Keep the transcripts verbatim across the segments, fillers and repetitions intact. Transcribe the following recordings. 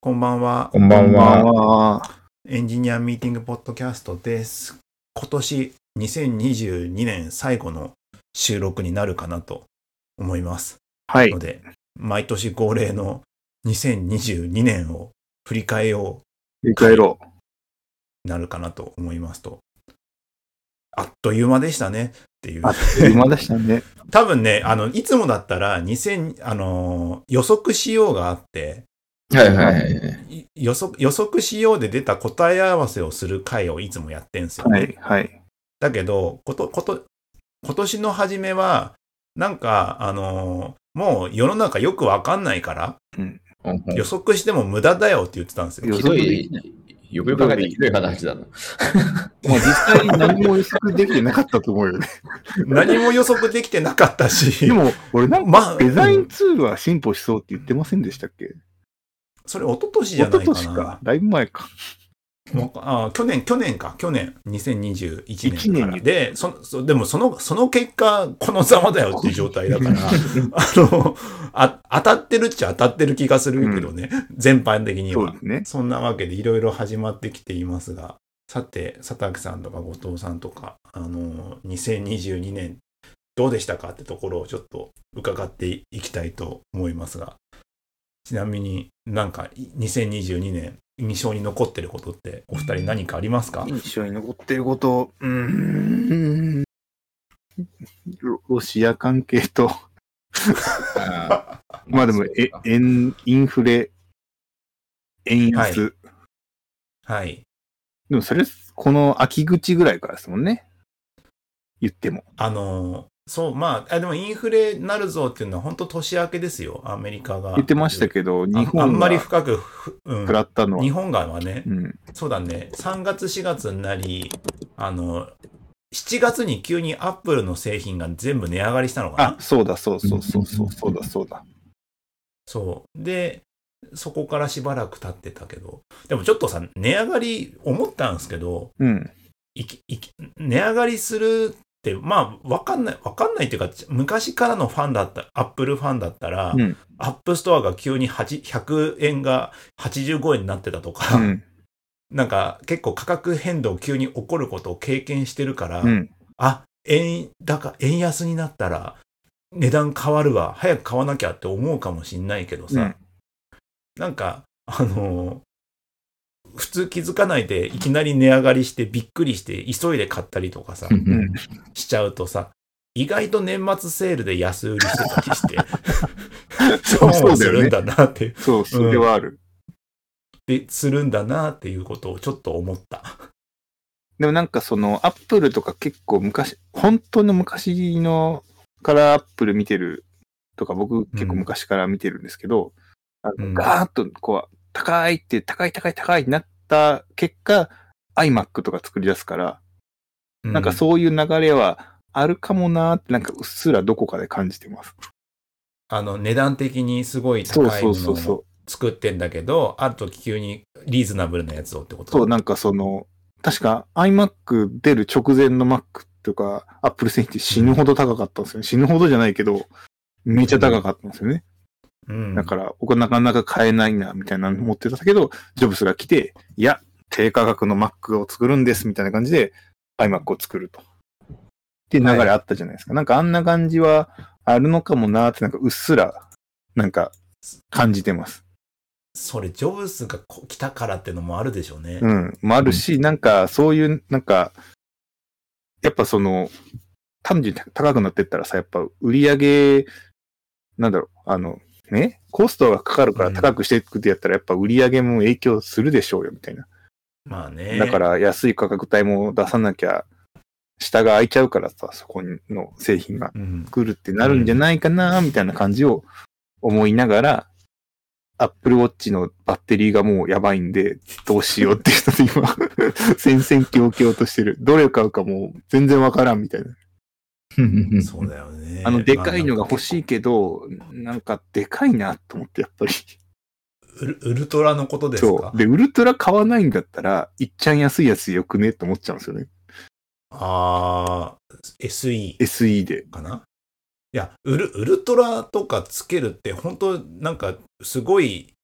こんばんは。 こんばんこんばんは。 は。 エンジニアミーティングポッドキャストです。今年にせんにじゅうにねん最後の収録になるかなと思います。 はいの。で、毎年恒例のにせんにじゅうにねんを振り返よ振り返ろうなるかなと思いますと、あっという間でしたねっていうう。あっという間でしたね。 多分ね、あのいつもだったらにせんあの予測しようがあって、 はいはいはい。 い予測予測しようで出た答え合わせをする回をいつもやってんすよね。 はい、はい。 だけどことこと今年の初めはなんかあのーもう世の中よくわかんないからうん。 予測しても無駄だよって言ってたんですよ。 予ひど測でい、よくよく考えたらひどい話だな。 もう実際何も予測できてなかったと思うよね。 何も予測できてなかったし、 でも、俺なんまあかデザインツールは進歩しそうって言ってませんでしたっけ？ それ一昨年じゃ一ないかな。 昨年か。だいぶ前か。 わかあ去年去年か去年にせんにじゅういちねん一年にからでそそでもそのその結果このざまだよっていう状態だからあのあ当たってるっちゃ当たってる気がするけどね、全般的にはそうですね。 そんなわけでいろいろ始まってきていますが、さて佐竹さんとか後藤さんとかあのにせんにじゅうにねんどうでしたかってところをちょっと伺っていきたいと思いますが、ちなみになんかにせんにじゅうにねん印象に残ってることってお二人何かありますか？ 印象に残ってること、うーん。ロロシア関係と、 あまあでも、え、円、インフレ、円安。 はい。 でもそれ、この秋口ぐらいからですもんね。言っても。 あの、そう、まあ、あでもインフレなるぞっていうのは本当年明けですよ、アメリカが。 言ってましたけど、日ああん本がまり深くふ、うん食らったのは。 日本側はね、 うん。 そうだね、さんがつしがつになり、あの、しちがつに急にアップルの製品が全部値上がりしたのかな。 あ、そうだ、そうそうそうそう、そうだ、そうだ。 そう。で、そこからしばらく経ってたけど、でもちょっとさ、値上がり思ったんですけど、 うん。 いきいき値上がりするって、まあ、わかんない、わかんないっていうか、昔からのファンだった、アップルファンだったら、 うん。 アップストアが急にひゃくえんがはちじゅうごえんになってたとか、 うん。 なんか結構価格変動急に起こることを経験してるから、 うん。 あ、円高、円安になったら値段変わるわ、早く買わなきゃって思うかもしんないけどさ、 うんなんか、あのー普通気づかないでいきなり値上がりしてびっくりして急いで買ったりとかさ、 んしちゃうとさ、意外と年末セールで安売りしてたりして、 そう損をするんだなって、 そう、それはある。 で、するんだなっていうことをちょっと思った。 でもなんかその、アップルとか結構昔、本当の昔のからアップル見てるとか、僕結構昔から見てるんですけど、あのうんガーッとこう、高いって、高い高い高いになった結果、iMac とか作り出すから、なんかそういう流れはあるかもなーって、なんかうっすらどこかで感じてます。 あの値段的にすごいそう高いものそうそうそを作ってんだけど、あると急にリーズナブルなやつをってこと。 う。そう、なんかその、確か iMac 出る直前の Mac とか Apple 製品って死ぬほど高かったんですよね。死ぬほどじゃないけど、めっちゃ高かったんですよね。 うん、 だから、僕はなかなか買えないな、みたいなの持ってたけど、ジョブスが来て、いや、低価格の Mac を作るんです、みたいな感じで iMac を作ると。っていう流れあったじゃないですか。なんかあんな感じはあるのかもなーって、なんかうっすら、なんか感じてます。 それジョブスがこ来たからってのもあるでしょうね。 うん。もあるし、なんかそういう、なんか、やっぱその、単純に高くなってったらさ、やっぱ売り上げ、なんだろう、あの、ね、コストがかかるから高くしていくってやったら、やっぱ売り上げも影響するでしょうよ、みたいな。 まあね。 だから安い価格帯も出さなきゃ、下が空いちゃうからさ、そこの製品がうん、 来るってなるんじゃないかな、みたいな感じを思いながら、Apple Watch のバッテリーがもうやばいんで、どうしようっていう人で今、戦々恐々としてる。どれを買うかもう全然わからんみたいな。 そうだよね。 あの、でかいのが欲い。 しいけど、なんかでかいなと思って、やっぱり。 ウルウルトラのことですか？ そう。で、ウルトラ買わないんだったら、いっちゃん安いやつよくねって思っちゃうんですよね。 ああ、エスイーエスイー で。 かな。いやウル、ウルトラとかつけるって本当なんかすごい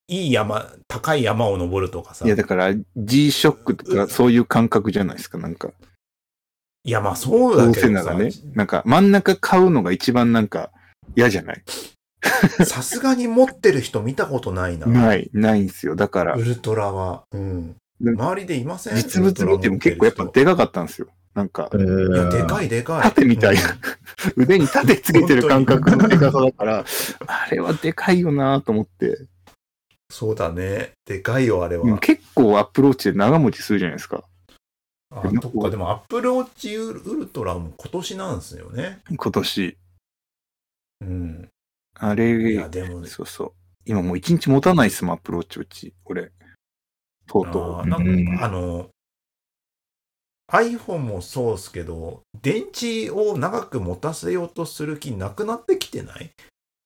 いい山、高い山を登るとかさ。 いや、だから G-SHOCK とかそういう感覚じゃないですか、なんか。 いや、まあそうだどうけどさ。 せならね。なんか真ん中買うのが一番なんか嫌じゃない？ さすがに持ってる人見たことないな。 ない、ないんですよ。だから。 ウルトラは。うん。周りでいません？ 実物見ても結構やっぱでかかったんですよ。なんか。 いや、でかいでかい。 盾みたいな。うん、腕に盾つけてる感覚のでかさだから、あれはでかいよなと思って。 そうだね。でかいよ、あれは。 結構アップローチで長持ちするじゃないですか。 あ、そっか、でもアップローチウルトラも今年なんですよね。 今年。 うん。 あれ、 いや、でも、ね、 そうそう。今もう一日持たないっすもん、アップローチうち。俺。とうとう。 なんか、うん、あの、iPhone もそうっすけど、電池を長く持たせようとする気なくなってきてない？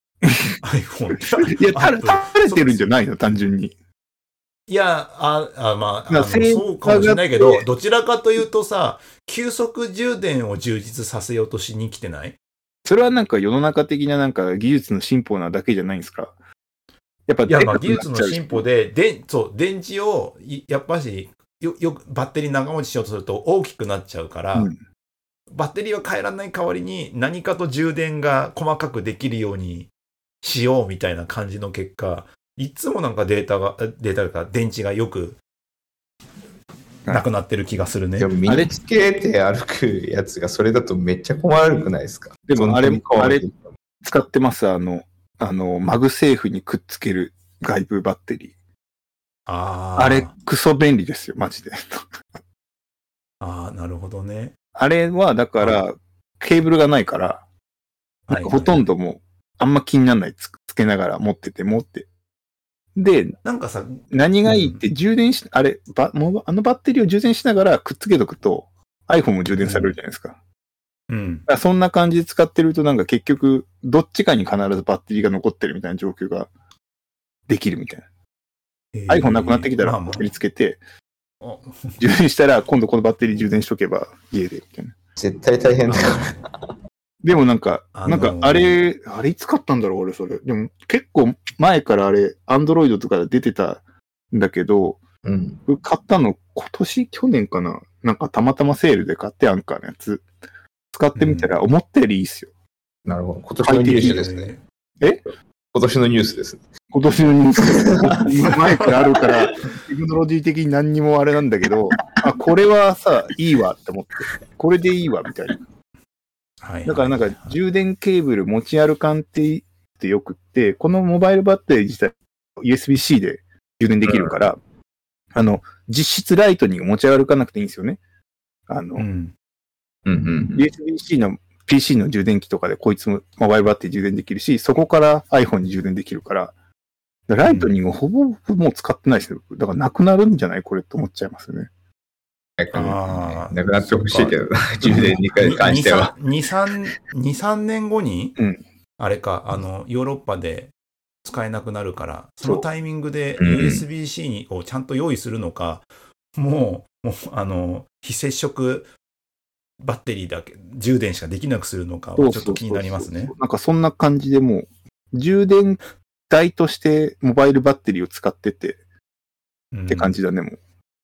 iPhone いや、垂れてるんじゃないの単純に。 いや、あ、あまあ、あのそうかもしれないけど、どちらかというとさ、急速充電を充実させようとしに来てない？ それはなんか世の中的ななんか技術の進歩なだけじゃないんですか？やっぱいや、まあ技術の進歩で、で、そう、電池を、やっぱし、よ、よくバッテリー長持ちしようとすると大きくなっちゃうから、うん、バッテリーは変えられない代わりに何かと充電が細かくできるようにしようみたいな感じの結果、いつもなんかデータが、データが電池がよくなくなってる気がするね。 でも身につけて歩くやつがそれだとめっちゃ困るくないですか？ でもあれ、あれ使ってます。あの、あの、マグセーフにくっつける外部バッテリー。 ああれ、クソ便利ですよ、マジで。 ああ、なるほどね。 あれは、だから、ケーブルがないから、なんかほとんどもう、あんま気にならないつ、つけながら持ってて、持って。で、 なんかさ、 何がいいって充電し、うん、あれ、ば、もう、あのバッテリーを充電しながらくっつけとくと、iPhone も充電されるじゃないですか。 うん。 だそんな感じで使ってると、なんか結局、どっちかに必ずバッテリーが残ってるみたいな状況ができるみたいな。iPhone なくなってきたらバッテリーつけて、まあまあ、充電したら今度このバッテリー充電しとけば家でみたいな。 絶対大変だから。 でもなんか、あのー、なんかあれ、あれいつ買ったんだろう俺それ。でも結構前からあれ、Android とかで出てたんだけど、 うん、 買ったの今年去年かな。なんかたまたまセールで買ってアンカーのやつ。使ってみたら思ったよりいいっすよ。 うん、なるほど。今年のニュースですね。 え今年のニュースですね。 今年のニュース前からあるから、テクノロジー的に何にもあれなんだけど、あ、これはさ、いいわって思って、これでいいわみたいな。 はい。 だからなんか充電ケーブル持ち歩かんってってよくって、このモバイルバッテリー自体 ユーエスビー-C で充電できるから、うん、あの、実質ライトニング持ち歩かなくていいんですよね。あの、 うんうんうん、 ユーエスビー-C の ピーシー の充電器とかでこいつもモバイルバッテリー充電できるし、そこから iPhone に充電できるから、ライトニングほぼほぼもう使ってないですよ。だからなくなるんじゃないこれって思っちゃいますよね。 ああ、なくなってほしいけど、充電にかいに関しては。 に、さん、に、さんねんごに、 うん、 あれか、あの、ヨーロッパで使えなくなるから、そのタイミングで ユーエスビー-C をちゃんと用意するのか、うん、もう、もう、あの、非接触バッテリーだけ、充電しかできなくするのか、ちょっと気になりますね。 そうそうそうなんかそんな感じでもう、充電台としてモバイルバッテリーを使ってて、うん、って感じだね、もう。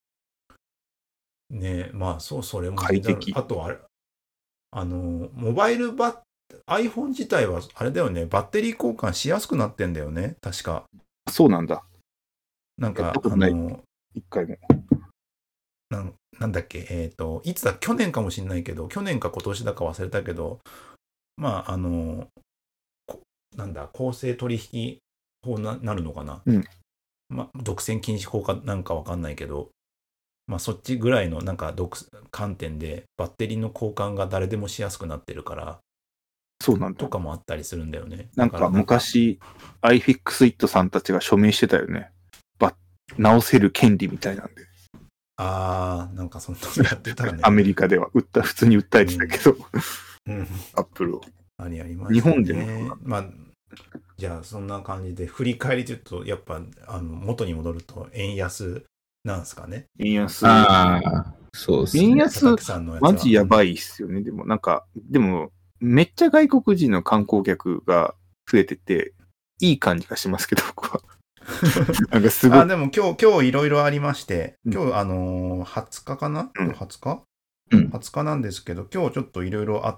ねえ、まあ、そう、それも快適。 あとあれ、あの、モバイルバッ、iPhone 自体は、あれだよね、バッテリー交換しやすくなってんだよね、確か。 そうなんだ。 なんか、あの、 一回も。 なん、なんだっけ、えっと、いつだ、去年かもしれないけど、去年か今年だか忘れたけど、まあ、あの、なんだ、公正取引法になるのかな。 うん。 まあ、独占禁止法かなんかわかんないけど、まあ、そっちぐらいのなんか観点でバッテリーの交換が誰でもしやすくなってるから、 そうなんだ。 とかもあったりするんだよね。 なんか昔、iFixit さんたちが署名してたよね。ば直せる権利みたいなんで。 あー、なんかそんなのやってたね。 アメリカでは、売った、普通に訴えてたけど、 うん、 アップルを。 ありありましたね。 日本でも。 まあ、じゃあそんな感じで、振り返りというと、やっぱ、あの、元に戻ると、円安なんですかね。 円安。 ああ、そうですね。 円安、マジやばいっすよね。でもなんか、でも、めっちゃ外国人の観光客が増えてて、いい感じがしますけど、僕は。 なんかすごい。 あ、でも今日、今日いろいろありまして、今日、あのー、はつかかな、 うん、 はつか、 うん、 はつかなんですけど、今日ちょっといろいろあって、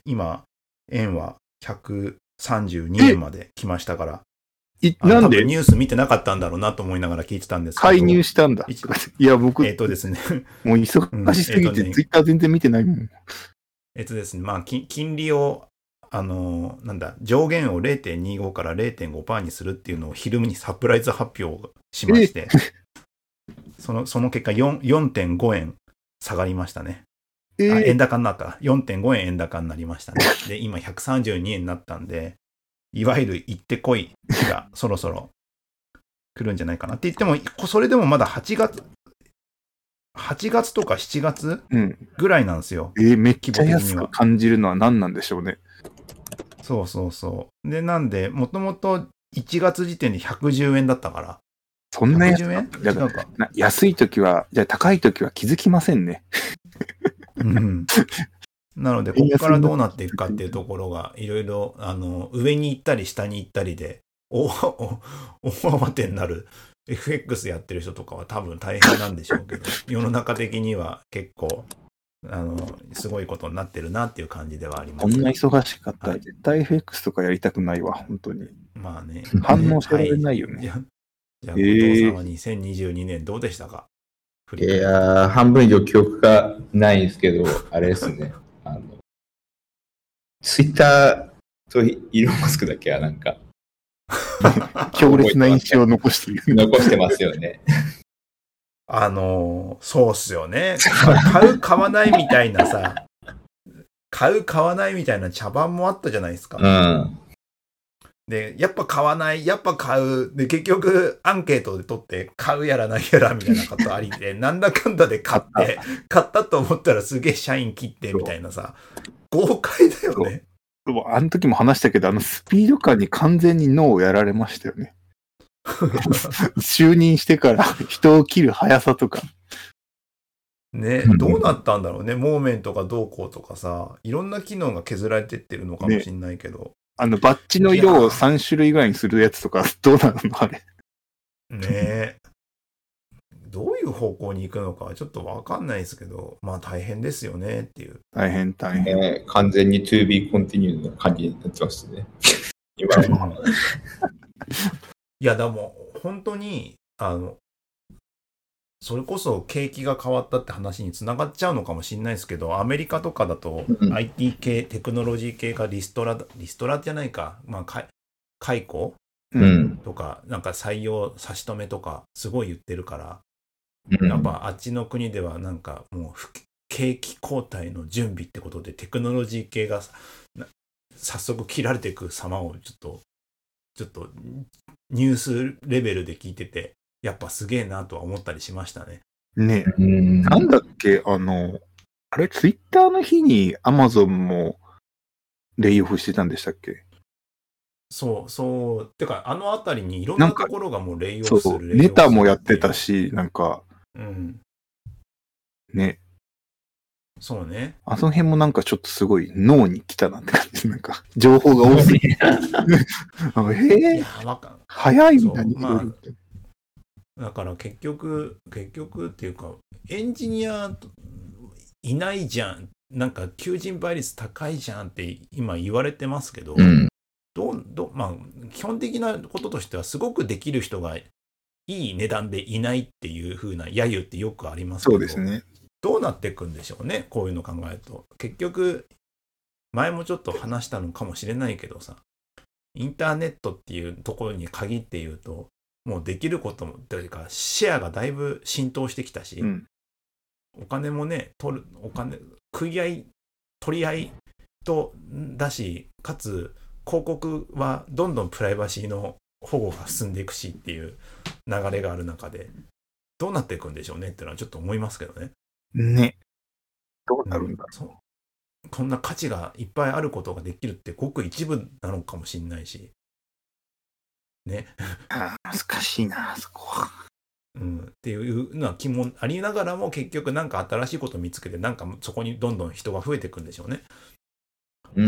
今、円はひゃくさんじゅうにえんまで来ましたから、 いなんでニュース見てなかったんだろうなと思いながら聞いてたんですけど。 介入したんだ。いや、僕、 えっとですね。 もう忙しすぎて、ツイッター全然見てないもん。 えっとですね、まあ、金利を、あのー、なんだ、上限を れいてんにご から れいてんごパーセント にするっていうのを昼にサプライズ発表しまして、その、その結果 よんてんごえん下がりましたね。えー、あ、円高になった。よんてんごえん円高になりましたね。で、今ひゃくさんじゅうにえんになったんで、いわゆる行ってこいがそろそろ来るんじゃないかなって言っても、それでもまだはちがつ、はちがつとかしちがつぐらいなんですよ。 うん、えー、めっちゃ安く感じるのは何なんでしょうね。 そうそうそう。で、なんで、もともといちがつ時点でひゃくじゅうえんだったから。 そんな安い違うか。安いときは、じゃあ高いときは気づきませんね。 うん、なので、ここからどうなっていくかっていうところが、いろいろ、あの、上に行ったり下に行ったりで、大慌てになる エフエックス やってる人とかは多分大変なんでしょうけど、世の中的には結構、あの、すごいことになってるなっていう感じではあります。 こんな忙しかったら、絶対 エフエックス とかやりたくないわ、本当に。 まあね。 反応してられないよね。 はい、じゃあ、じゃあ後藤さんはにせんにじゅうにねんどうでしたか？ いやー、半分以上記憶がないんですけど、あれですね。あの、ツイッターとイーロン・マスクだけはなんか、 強烈な印象を残している。 残してますよね。 あのー、そうっすよね。買う、買わないみたいなさ、買う、買わないみたいな茶番もあったじゃないですか。 うん。 で、やっぱ買わない、やっぱ買う。で、結局、アンケートで取って、買うやらないやらみたいなことありで、なんだかんだで買って、買ったと思ったらすげえ社員切ってみたいなさ、豪快だよね。 でも、あの時も話したけど、あのスピード感に完全に脳をやられましたよね。就任してから人を切る速さとか。 ね、どうなったんだろうね。モーメントがどうこうとかさ、いろんな機能が削られてってるのかもしれないけど。ね、 あの、バッジの色をさん種類ぐらいにするやつとか、どうなるのあれ。 ねえ。どういう方向に行くのかはちょっとわかんないですけど、まあ大変ですよねっていう。 大変大変。 えー、完全に to be continued の感じになってますね。今は。 いや、でも本当に、あの、それこそ景気が変わったって話につながっちゃうのかもしれないですけど、アメリカとかだと アイティー 系、テクノロジー系がリストラ、リストラじゃないか、まあ、解雇、うん、とか、なんか採用差し止めとか、すごい言ってるから、うん、やっぱあっちの国ではなんかもう景気後退の準備ってことでテクノロジー系が早速切られていく様をちょっと、ちょっとニュースレベルで聞いてて、やっぱすげえなとは思ったりしましたね。 ねえ。なんだっけ、あの、あれ、ツイッターの日にアマゾンもレイオフしてたんでしたっけ？ そう、そう。てか、あのあたりにいろんなところがもうレイオフする。 ネタもやってたし、なんか、 うん。 ね。 そうね。 あの辺もなんかちょっとすごい脳に来たなって感じ。なんか、情報が多すぎて。えぇ、早いみたいな。 だから結局、結局っていうか、エンジニアいないじゃん。なんか求人倍率高いじゃんって今言われてますけど、うん、どう、どう、まあ、基本的なこととしてはすごくできる人がいい値段でいないっていう風な揶揄ってよくありますけど、 そうですね。 どうなっていくんでしょうね、こういうの考えると。結局、前もちょっと話したのかもしれないけどさ、インターネットっていうところに限って言うと、もうできることも、というか、シェアがだいぶ浸透してきたし、うん、お金もね、取る、お金、食い合い、取り合いとだし、かつ、広告はどんどんプライバシーの保護が進んでいくしっていう流れがある中で、どうなっていくんでしょうねっていうのはちょっと思いますけどね。 ね。どうなるんだろう。 うん、こんな価値がいっぱいあることができるってごく一部なのかもしれないし。ね。 ああ、難しいな、そこは。 うん、っていうのは気もありながらも、結局なんか新しいことを見つけて、なんかそこにどんどん人が増えていくんでしょうね。 うん。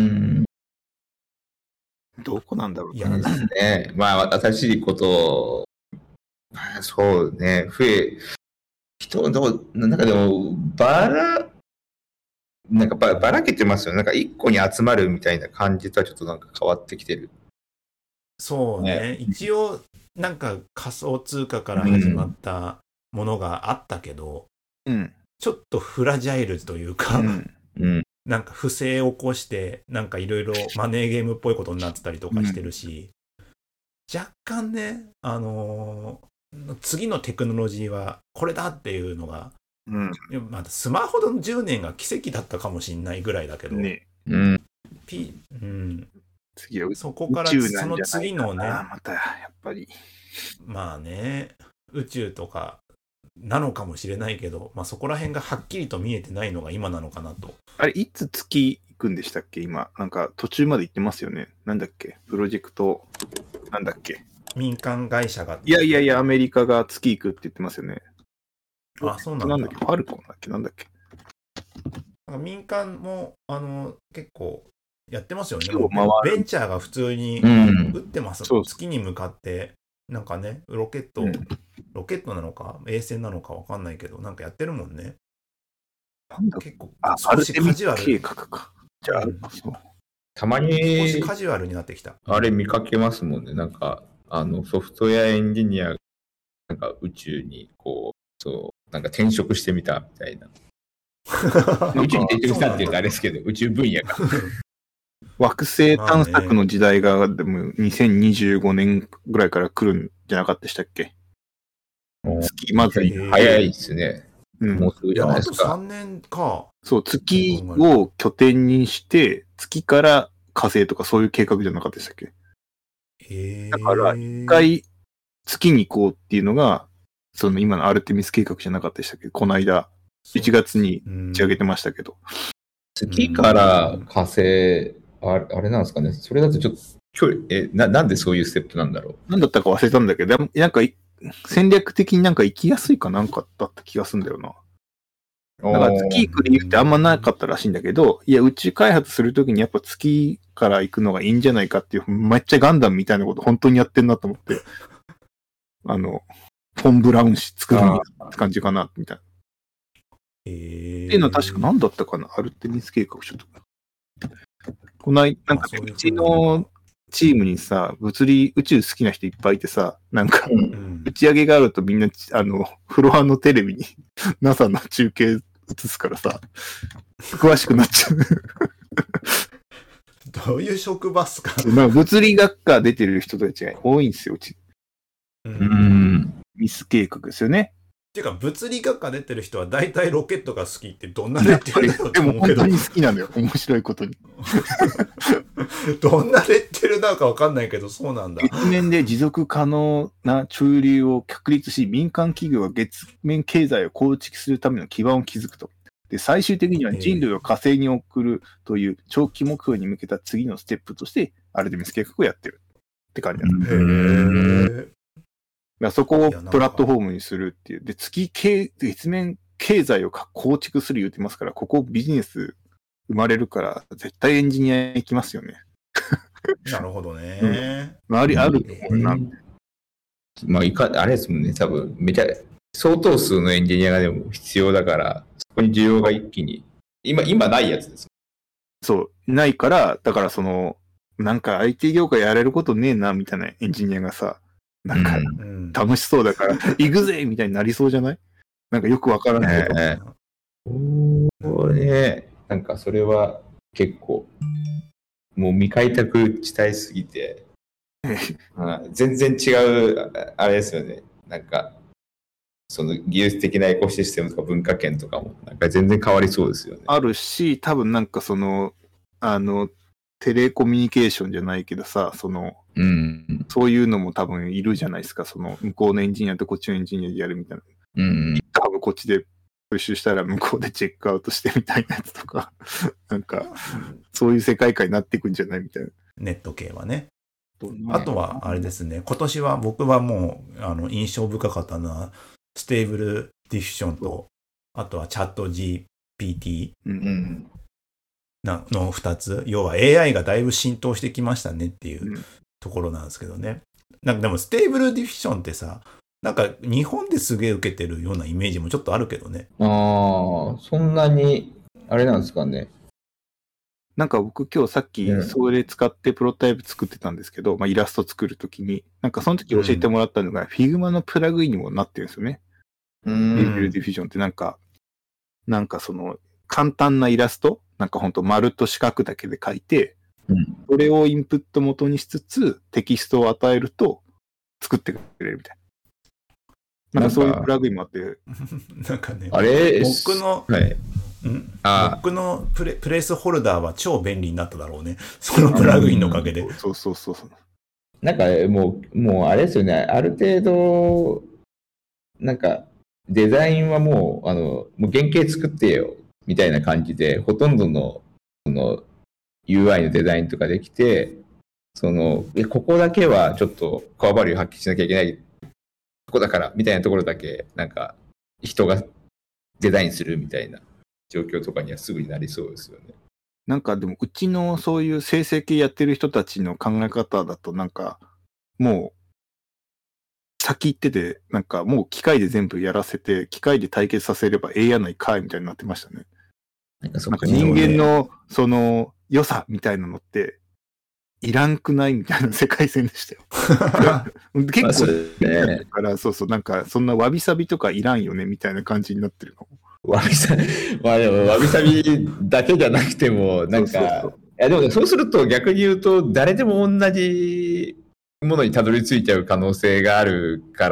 どこなんだろうね。 いやですね。まあ、新しいことそうね、増え、人どう、なんかでも、ばら、なんかばばらけてますよね。なんか一個に集まるみたいな感じとはちょっとなんか変わってきてる。 そうね。 ね一応、なんか仮想通貨から始まったものがあったけど、 うん。 ちょっとフラジャイルというか、 うん。 うん。 なんか不正を起こして、なんかいろいろマネーゲームっぽいことになってたりとかしてるし、若干ね、あのー次のテクノロジーはこれだっていうのが、 うん。 いやまあ、スマホのじゅうねんが奇跡だったかもしれないぐらいだけど、 ねうん。 P うん、 次はそこから宇宙そのなんじゃない次のね、 かなまた、やっぱり。 まあね、宇宙とかなのかもしれないけど、まあ、そこら辺がはっきりと見えてないのが今なのかなと。 あれ、いつ月行くんでしたっけ今。なんか途中まで行ってますよね。なんだっけプロジェクト、なんだっけ民間会社が。 いやいやいや、アメリカが月行くって言ってますよね。 あ、そうなんだ。 なんだっけファルコンだっけなんだっけなんか民間もあの結構やってますよね。 月を回るベンチャーが普通にうん打ってます。 そう月に向かってなんかね、ロケット、 うんロケットなのか衛星なのかわかんないけど、なんかやってるもんね。 なんだ結構あ、ア少ルテミスしカジュアル、 計画か。じゃあ、 うんそうたま少しに、 カジュアルになってきた。 あれ見かけますもんね。なんか、あの、ソフトウェアエンジニアが、なんか宇宙に、こう、そう、なんか転職してみたみたいな。宇宙に転職したっていうとあれですけど、宇宙分野が。 惑星探索の時代が、でもにせんにじゅうごねんぐらいから来るんじゃなかったでしたっけ月、まず、 へー早いですね。 うんもうすぐいや、あとじゃないですか。 さんねんか。 そう、月を拠点にして、月から火星とかそういう計画じゃなかったでしたっけへだから、一回月に行こうっていうのが、その今のアルテミス計画じゃなかったでしたっけこの間、いちがつに打ち上げてましたけど。 月から火星、あれあれなんですかね。それだとちょっと距離、え、な、なんでそういうステップなんだろなんだったか忘れたんだけど、でもなんかい戦略的になんか行きやすいかなんかだった気がするんだよな。 う。 だから月行く理由ってあんまなかったらしいんだけど、いや、宇宙開発するときにやっぱ月から行くのがいいんじゃないかっていう、めっちゃガンダムみたいなこと本当にやってんなと思って、あの、フォン・ブラウン氏作るって感じかな、みたいな。 へーっていうのは確か何だったかなアルテミス計画ちょっと。この間、なんかあそういううちのチームにさ、物理、宇宙好きな人いっぱいいてさ、なんか、 うんうん打ち上げがあるとみんな、あの、フロアのテレビに ナサ の中継映すからさ、詳しくなっちゃう。 どういう職場っすか。 なんか物理学科出てる人たちが多いんですよ、うち。 ううんん。 ミス計画ですよね。 ていうか物理学科出てる人は大体ロケットが好きってどんなレッテルだでと思うけども本当に好きなのよ、面白いことに。 どんなレッテルなのかわかんないけどそうなんだ。 月面で持続可能な中流を確立し、民間企業が月面経済を構築するための基盤を築くと。で、最終的には人類を火星に送るという長期目標に向けた次のステップとして、アルテミス計画をやってるって感じなんです。 へーだからそこをプラットフォームにするっていう。で、月経、月面経済を構築する言ってますから、ここビジネス生まれるから、絶対エンジニア行きますよね。 なるほどね。 周りあると思うな。 まあ、いか、あれですもんね。多分、めちゃ、相当数のエンジニアがでも必要だから、そこに需要が一気に、今、今ないやつです。 そう、ないから、だからその、なんか アイティー 業界やれることねえな、みたいなエンジニアがさ、なんかうんうん楽しそうだから、行くぜみたいになりそうじゃないなんかよくわからないけど。 えこれ、なんかそれは結構、もう未開拓地帯すぎて、あ全然違う、ああれですよね。なんか、その技術的なエコシステムとか文化圏とかも、なんか全然変わりそうですよね。 あるし、多分なんかその、あの、テレコミュニケーションじゃないけどさ、その、 うん。 そういうのも多分いるじゃないですか。その、向こうのエンジニアとこっちのエンジニアでやるみたいな。 うん。 多分こっちでプッシュしたら向こうでチェックアウトしてみたいなやつとか、なんか、そういう世界観になっていくんじゃないみたいな。 ネット系はね。あとはあれですね、今年は僕はもうあの印象深かったのはステーブルディフュッションと、あとはチャット ジーピーティーう。 うんん。 なのふたつ、要は エーアイ がだいぶ浸透してきましたねっていううんところなんですけどね。なんかでもステーブルディフュッションってさ、 なんか日本ですげえ受けてるようなイメージもちょっとあるけどね。 ああ、そんなに、あれなんですかね。 なんか僕今日さっきそれ使ってプロトタイプ作ってたんですけど、うん、まあイラスト作るときに、なんかその時教えてもらったのが、Figma のプラグインにもなってるんですよね。 うん。 ビジュアルディフュージョンってなんか、なんかその簡単なイラスト、なんかほんと丸と四角だけで描いて、 うん、 それをインプット元にしつつテキストを与えると作ってくれるみたいな。なんかそういうプラグインもあって。 なんかね、 あれ僕の、 はいんあ僕のプ レ, プレイスホルダーは超便利になっただろうね。そのプラグインのおかげで。 そうそうそうそう。 なんかもう、もうあれですよね。ある程度、なんかデザインはもう、あの、もう原型作ってよ、みたいな感じで、ほとんどの、その、ユーアイ のデザインとかできて、その、ここだけはちょっとカバリュー発揮しなきゃいけないとこだから、みたいなところだけ、なんか、人がデザインするみたいな状況とかにはすぐになりそうですよね。 なんかでもうちのそういう生成系やってる人たちの考え方だとなんかもう先行っててなんかもう機械で全部やらせて機械で対決させればええやないかいみたいになってましたね。 なんかそなんか人間のその良さみたいなのっていらんくないみたいな世界線でしたよ。結構だからそうそうなんかそんなわびさびとかいらんよねみたいな感じになってるの。 わびさび、まあでもわびさびだけじゃなくても、なんか、そうそうそういやでもそうすると逆に言うと、誰でも同じものにたどり着いちゃう可能性があるから、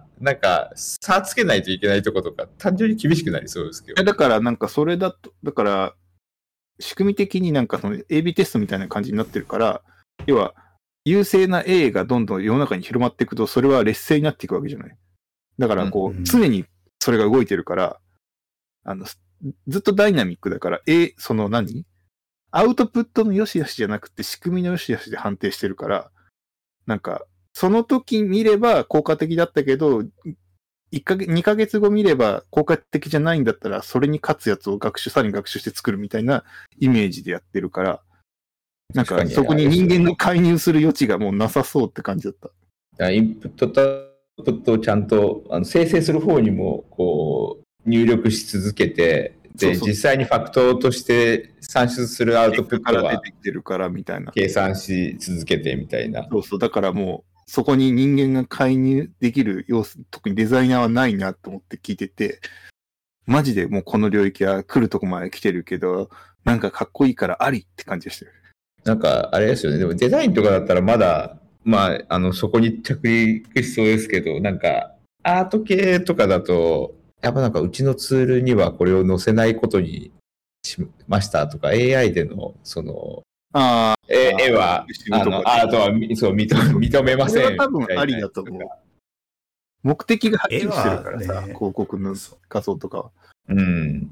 なんか差つけないといけないとことか、単純に厳しくなりそうですけど。 だからなんかそれだと、だから仕組み的になんかその エービー テストみたいな感じになってるから、要は優勢な A がどんどん世の中に広まっていくと、それは劣勢になっていくわけじゃない。だからこう、うん、常にそれが動いてるから、あの、ずっとダイナミックだから、A、その何アウトプットの良し悪しじゃなくて仕組みの良し悪しで判定してるから、なんか、その時見れば効果的だったけど、いっかげつ、にかげつご見れば効果的じゃないんだったら、それに勝つやつを学習、さらに学習して作るみたいなイメージでやってるから、なんかそこに人間の介入する余地がもうなさそうって感じだった。だからインプットとアウトプットをちゃんとあの生成する方にも、こう、入力し続けて、で、そうそう実際にファクトとして算出するアウトプットは出てきてるからみたいな。 計算し続けてみたいな。 そうそう。だからもう、そこに人間が介入できる要素、特にデザイナーはないなと思って聞いてて、マジでもうこの領域は来るとこまで来てるけど、なんかかっこいいからありって感じがしてる。 なんか、あれですよね。でもデザインとかだったらまだ、まあ、あの、そこに着陸しそうですけど、なんか、アート系とかだと、やっぱなんかうちのツールにはこれを載せないことにしましたとか、エーアイ での、その、 あ絵絵は、あの、アートはそう認認めません。 それは多分ありだと思う。目的がはっきりしてるからさ、ね、広告の画像とかは。 うん。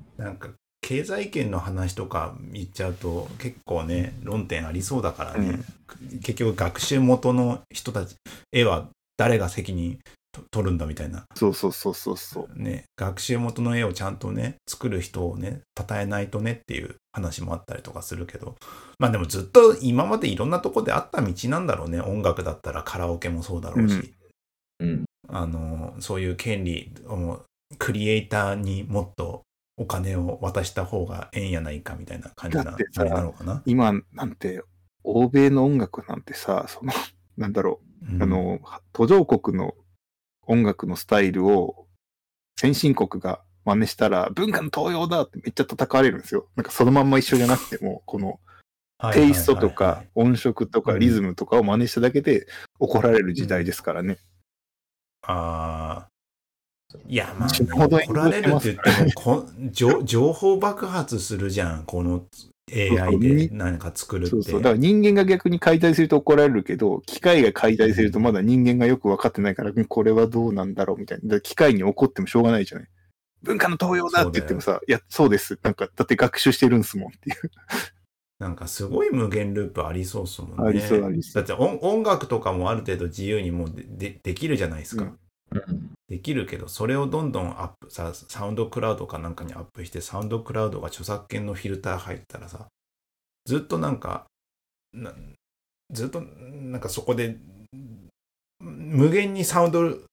なんか、経済圏の話とか言っちゃうと結構ね、論点ありそうだからね。うん、結局学習元の人たち、絵は誰が責任取るんだみたいな。 そうそうそうそうそう。 ね、学習元の絵をちゃんとね、作る人をね、称えないとねっていう話もあったりとかするけど、まあでもずっと今までいろんなとこであった道なんだろうね。音楽だったらカラオケもそうだろうし、 うんうん、 あのそういう権利をクリエイターにもっとお金を渡した方がええんやないかみたいな感じなあれなのかな。 今なんて欧米の音楽なんてさ、そのなんだろう、うん、あの途上国の音楽のスタイルを先進国が真似したら文化の盗用だってめっちゃ叩かれるんですよ。なんかそのまんま一緒じゃなくても、このテイストとか音色とかリズムとかを真似しただけで怒られる時代ですからね。 うん、ああ。いや、まあ、ね、怒られるって言ってもこ情、情報爆発するじゃん、この エーアイ で何か作るって。そうそう。 だから人間が逆に解体すると怒られるけど、機械が解体するとまだ人間がよく分かってないから、これはどうなんだろうみたいな。だから機械に怒ってもしょうがないじゃない。文化の盗用だって言ってもさ、いや、そうです。なんか、だって学習してるんすもんっていう。 なんかすごい無限ループありそうっすもんね。 ありそうありそう。 だって 音, 音楽とかもある程度自由にもう で, で, できるじゃないですか。うんできるけど、それをどんどんアップさ、サウンドクラウドかなんかにアップして、サウンドクラウドが著作権のフィルター入ったらさ、ずっとなんか、なずっとなんかそこで無限にサウンド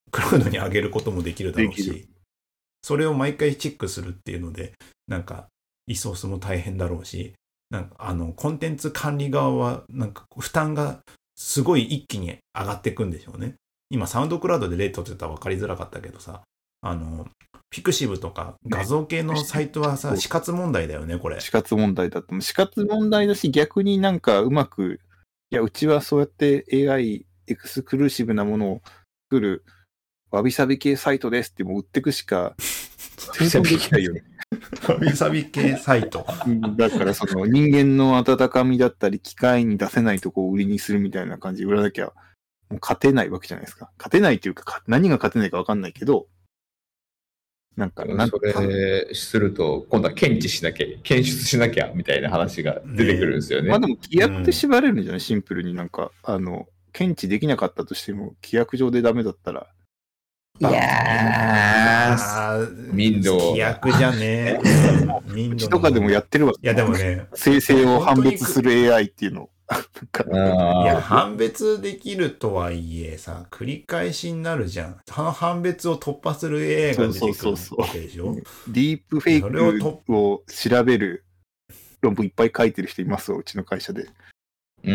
クラウドに上げることもできるだろうできし、それを毎回チェックするっていうので、なんか、リソースも大変だろうし、なんかあの、コンテンツ管理側は、なんか負担がすごい一気に上がっていくんでしょうね。今、サウンドクラウドで例取ってたら分かりづらかったけどさ、あの、ピクシブとか画像系のサイトはさ、死活問題だよね、これ。 死活問題だと思う。死活問題だし、逆になんかうまく、いや、うちはそうやって エーアイ エクスクルーシブなものを作るわびさび系サイトですってもう売ってくしか生存できないよね。 わびさび系サイト。 だからその人間の温かみだったり機械に出せないとこを売りにするみたいな感じで売らなきゃもう勝てないわけじゃないですか。勝てないっていうか何が勝てないか分かんないけど、なんかなんそれすると今度は検知しなきゃ検出しなきゃみたいな話が出てくるんですよね。 まあでも規約で縛れるんじゃない、シンプルになんかあの検知できなかったとしても規約上でダメだったら。 いやー、民度。 規約じゃねえ。 民度。うちとかでもやってるわけ。 いやでもね、 生成を判別する エーアイ っていうの。 いや、判別できるとはいえさ、繰り返しになるじゃん。その判別を突破する エーアイ が出てくるわけでしょ。 ディープフェイクを調べる論文いっぱい書いてる人いますわ、うちの会社で。 うん。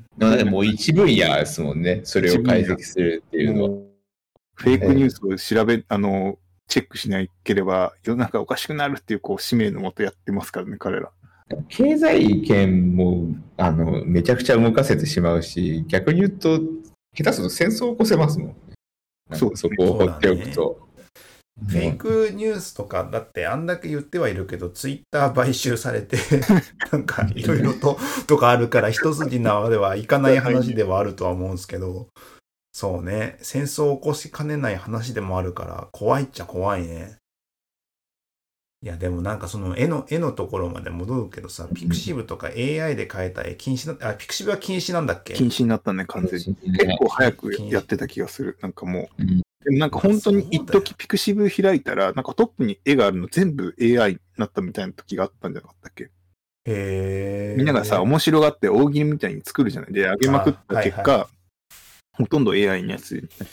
でも一分野ですもんね、それを解析するっていうのは。 フェイクニュースを調べ、あの、チェックしなければ世の中おかしくなるっていうこう使命のもとやってますからね、彼ら。 経済圏もあのめちゃくちゃ動かせてしまうし、逆に言うと、下手すると戦争を起こせますもん。そう、そこを放っておくと。 フェイクニュースとか、だってあんだけ言ってはいるけど、ツイッター買収されて、なんかいろいろと、とかあるから、一筋縄ではいかない話ではあるとは思うんですけど、そうね、戦争を起こしかねない話でもあるから、怖いっちゃ怖いね。いや、でもなんかその絵の、絵のところまで戻るけどさ、ピクシブとか エーアイ で描いた絵禁止な、あ、ピクシブは禁止なんだっけ？ 禁止になったね、完全に。結構早くやってた気がする。なんかもう。うん、でもなんか本当に一時ピクシブ開いたら、なんかトップに絵があるの全部 エーアイ になったみたいな時があったんじゃなかったっけ？ へー。 みんながさ、面白がって大喜利みたいに作るじゃない。で、上げまくった結果、はいはい、ほとんど エーアイ のやつになっちゃって、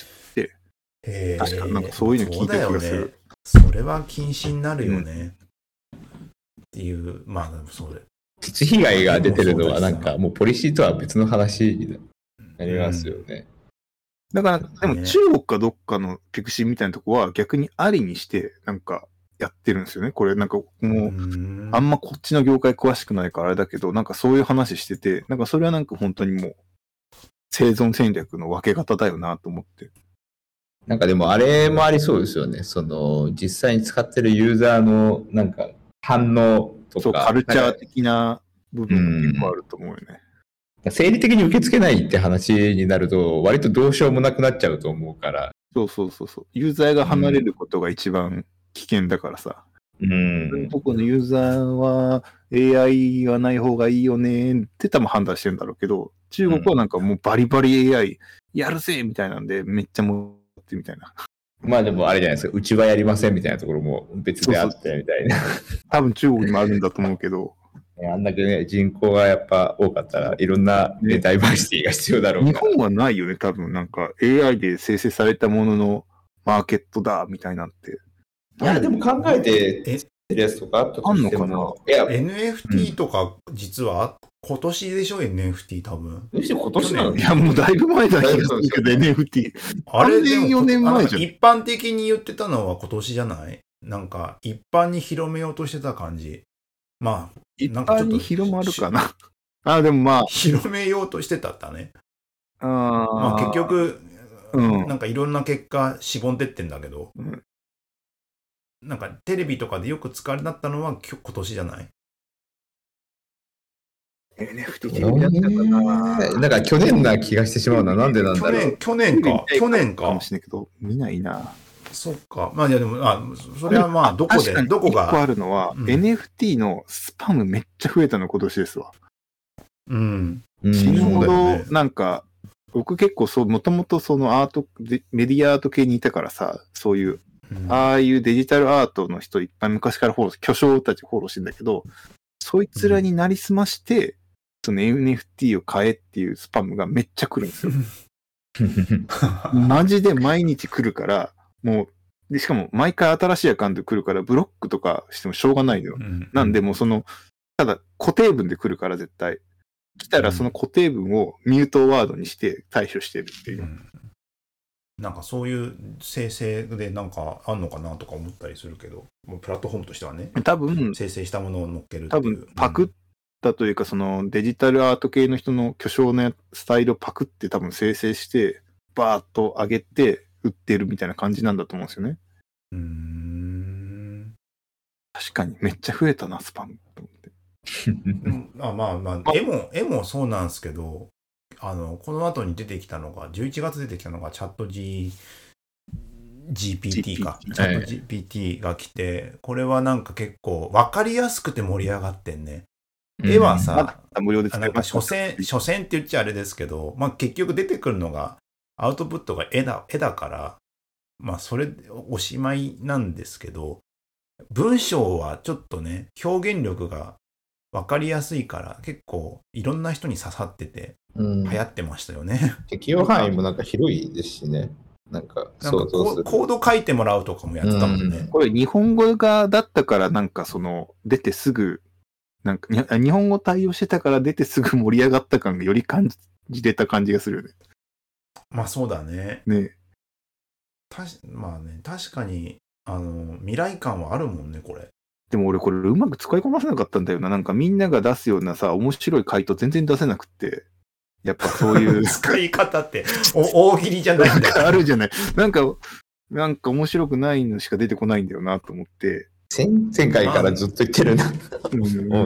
へー、 確かなんかそういうの聞いた気がする。 そ,、ね、それは禁止になるよね。うん、っていう、まあ、そうで。 実被害が出てるのはなんかもうポリシーとは別の話になりますよね。 うん、だから、でも中国かどっかのピクシーみたいなとこは逆にありにしてなんかやってるんですよね。これなんかもう、うんあんまこっちの業界詳しくないからあれだけど、なんかそういう話してて、なんかそれはなんか本当にもう生存戦略の分け方だよなと思って。 なんかでもあれもありそうですよね。その実際に使ってるユーザーのなんか反応とか。 そう、カルチャー的な部分が結構あると思うよね。 うん、生理的に受け付けないって話になると、割とどうしようもなくなっちゃうと思うから。 そうそうそうそう。ユーザーが離れることが一番危険だからさ。 うん。 どこのユーザーは エーアイ はない方がいいよねって多分判断してるんだろうけど、中国はなんかもうバリバリ エーアイ やるぜみたいなんで、めっちゃ持ってみたいな。 まあでもあれじゃないですか、うちはやりませんみたいなところも別であってみたいな。そうそう多分中国にもあるんだと思うけど。 あんだけね、人口がやっぱ多かったらいろんな、ね、ダイバーシティが必要だろうから。日本はないよね、多分なんか エーアイ で生成されたもののマーケットだみたいなんて。 いや、でも考えてるやつとかあったとしても。 あんのかな？いや、エヌエフティー とか実は今年でしょ、うん、エヌエフティー 多分。 今年なの？ いや、もうだいぶ前だけど、エヌエフティー。 あれでもよねんまえじゃん。 一般的に言ってたのは今年じゃない？なんか一般に広めようとしてた感じ。まあ、 一般に広まるかな。あ、でもまあ。 広めようとしてたったね。 あまあ結局、 うん、 なんかいろんな結果しぼんでってんだけど、 うん、 なんかテレビとかでよく使われになったのは今年じゃない？ エヌエフティー テレビだったかな。 なんか去年な気がしてしまうな。なんでなんだろう。 去年、去年か。去年か。 かもしれないけど、見ないな。 そっか。まあいやでも、あ、それはまあどこで、どこが。 一個あるのは、うん、エヌエフティー のスパムめっちゃ増えたの今年ですわ。 うん。 死ぬほど、なんか、僕結構そう、もともとそのアート、メディアアート系にいたからさ、そういう、うん、ああいうデジタルアートの人いっぱい昔からフォロー、巨匠たちフォローしてんだけど、そいつらになりすまして、うん、その エヌエフティー を買えっていうスパムがめっちゃ来るんですよ。 マジで毎日来るから、もう、で、しかも毎回新しいアカウント来るから、ブロックとかしてもしょうがないのよ。 うん、 なんで、もうその、ただ固定文で来るから絶対。来たらその固定文をミュートワードにして対処してるっていう。 うん、なんかそういう生成でなんかあんのかなとか思ったりするけど、もうプラットフォームとしてはね、 多分、 生成したものを乗っけるっていう。 多分パクったというか、そのデジタルアート系の人の巨匠のスタイルをパクって多分生成して、バーッと上げて売ってるみたいな感じなんだと思うんですよね。 うーん。 確かにめっちゃ増えたな、スパムと思って。 あまあまあ、絵も、絵もそうなんですけど、あの、この後に出てきたのが、じゅういちがつ出てきたのがチャット G、ジーピーティー か。チャット ジーピーティー が来て、これはなんか結構分かりやすくて盛り上がってんね。絵はさ、 うん、無料で使なんか所詮、所詮って言っちゃあれですけど、まあ結局出てくるのが、アウトプットが絵だ、絵だから、まあそれおしまいなんですけど、文章はちょっとね、表現力が分かりやすいから結構いろんな人に刺さってて流行ってましたよね、 うん、適用範囲もなんか広いですしね。なんかなんかコード書いてもらうとかもやってたもんね、 うん、これ日本語がだったからなんかその出てすぐなんか日本語対応してたから出てすぐ盛り上がった感がより感じれた感じがするよね。 まあそうだね。 ね。 たしまあね、確かにあの未来感はあるもんねこれ。 でも俺これうまく使いこなせなかったんだよな。なんかみんなが出すようなさ面白い回答全然出せなくって。やっぱそういう使い方ってお大喜利じゃないんだよ。 あるじゃない。なんかなんか面白くないのしか出てこないんだよなと思って。 前, 前回からずっと言ってるな。 うん、